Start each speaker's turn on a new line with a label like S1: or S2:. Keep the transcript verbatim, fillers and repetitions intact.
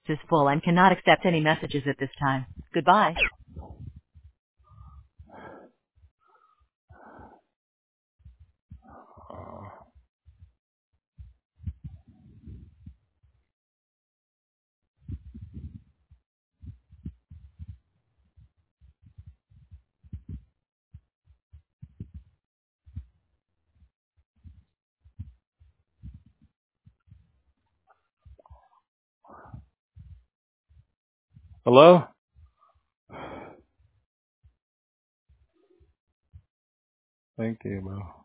S1: is full and cannot accept any messages at this time. Goodbye.
S2: Uh, hello? Thank you, bro.